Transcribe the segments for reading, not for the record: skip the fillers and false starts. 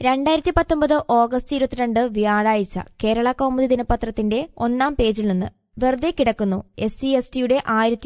2019 August 22 വ്യാഴാഴ്ച കേരള കൗമുദി ദിനപത്രത്തിന്റെ ഒന്നാം പേജിൽ നിന്ന് വെറുതെ കിടക്കുന്നു SC/STയുടെ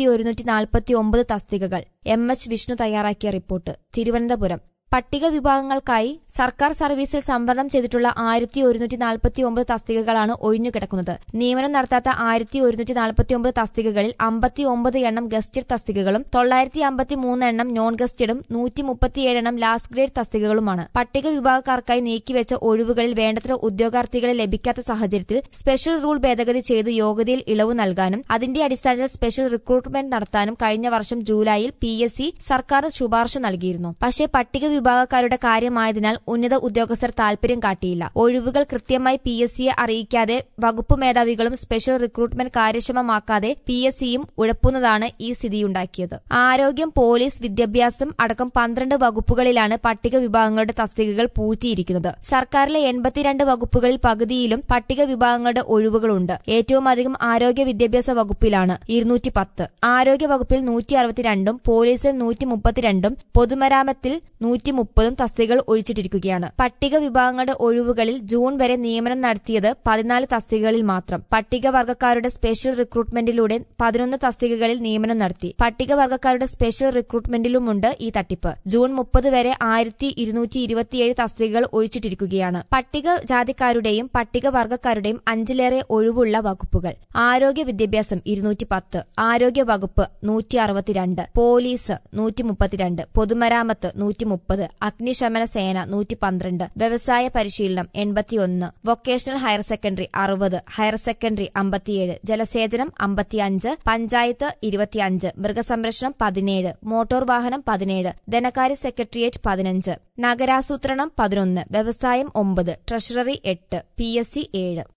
1149 തസ്തികകൾ. MH വിഷ്ണു തയ്യാറാക്കിയ റിപ്പോർട്ട്. തിരുവനന്തപുരം. പട്ടിക വിഭാഗങ്ങൾക്കായി സർക്കാർ സർവീസിൽ സംവരണം ചെയ്തിട്ടുള്ള 1149 തസ്തികകളാണ് ഒഴിഞ്ഞുകിടക്കുന്നത്. നിയമനം നടത്താത്ത 1149 തസ്തികകളിൽ 59 എണ്ണം ഗസ്റ്റഡ് തസ്തികകളും 953 എണ്ണം നോൺ ഗസ്റ്റഡും 137 എണ്ണം ലാസ്റ്റ് ഗ്രേഡ് തസ്തികകളുമാണ്. പട്ടിക വിഭാഗക്കാർക്കായി നീക്കിവെച്ച ഒഴിവുകളിൽ വേണ്ടത്ര ഉദ്യോഗാർത്ഥികളെ ലഭിക്കാത്ത സാഹചര്യത്തിൽ സ്പെഷ്യൽ റൂൾ ഭേദഗതി ചെയ്ത് യോഗ്യതയിൽ ഇളവ് നൽകാനും അതിന്റെ അടിസ്ഥാനത്തിൽ സ്പെഷ്യൽ റിക്രൂട്ട്മെന്റ് നടത്താനും കഴിഞ്ഞ വർഷം ജൂലൈയിൽ PSC സർക്കാർ ശുപാർശ നൽകിയിരുന്നു. പക്ഷേ പട്ടിക വിഭാഗക്കാരുടെ കാര്യമായതിനാൽ ഉന്നത ഉദ്യോഗസ്ഥർ താൽപര്യം കാട്ടിയില്ല. ഒഴിവുകൾ കൃത്യമായി PSCയെ അറിയിക്കാതെ വകുപ്പ് മേധാവികളും സ്പെഷ്യൽ റിക്രൂട്ട്മെന്റ് കാര്യക്ഷമമാക്കാതെ PSCയും ഉഴപ്പുന്നതാണ് ഈ സ്ഥിതിയുണ്ടാക്കിയത്. ആരോഗ്യം, പോലീസ്, വിദ്യാഭ്യാസം അടക്കം 12 വകുപ്പുകളിലാണ് പട്ടിക വിഭാഗങ്ങളുടെ തസ്തികകൾ പൂഴ്ത്തിയിരിക്കുന്നത്. സർക്കാരിലെ 82 വകുപ്പുകളിൽ പകുതിയിലും പട്ടിക വിഭാഗങ്ങളുടെ ഒഴിവുകളുണ്ട്. ഏറ്റവും അധികം ആരോഗ്യ വിദ്യാഭ്യാസ വകുപ്പിലാണ് 210, ആരോഗ്യ വകുപ്പിൽ 162ഉം പോലീസിൽ 132ഉം പൊതുമരാമത്തിൽ 130 തസ്തികകൾ ഒഴിച്ചിട്ടിരിക്കുകയാണ്. പട്ടിക വിഭാഗങ്ങളുടെ ഒഴിവുകളിൽ ജൂൺ വരെ നിയമനം നടത്തിയത് 14 തസ്തികകളിൽ മാത്രം. പട്ടികവർഗക്കാരുടെ സ്പെഷ്യൽ റിക്രൂട്ട്മെന്റിലൂടെ 11 തസ്തികകളിൽ നിയമനം നടത്തി. പട്ടികവർഗക്കാരുടെ സ്പെഷ്യൽ റിക്രൂട്ട്മെന്റിലുമുണ്ട് ഈ തട്ടിപ്പ്. ജൂൺ 30 വരെ 1227 തസ്തികകൾ ഒഴിച്ചിട്ടിരിക്കുകയാണ്. പട്ടിക ജാതിക്കാരുടെയും പട്ടികവർഗക്കാരുടെയും 5ലേറെ ഒഴിവുള്ള വകുപ്പുകൾ. ആരോഗ്യ വിദ്യാഭ്യാസം 210, ആരോഗ്യ വകുപ്പ് 162, പോലീസ് 132, പൊതുമരാമത്ത് 130, അഗ്നിശമന സേന 112, വ്യവസായ പരിശീലനം 81, vocational higher secondary 60, higher secondary 57, ജലസേചനം 55, പഞ്ചായത്ത് 25, മൃഗസംരക്ഷണം 17, മോട്ടോർ വാഹനം 17, ധനകാര്യ സെക്രട്ടേറിയറ്റ് 15, നഗരാസൂത്രണം 11, വ്യവസായം 9, ട്രഷററി 8, PSC 7.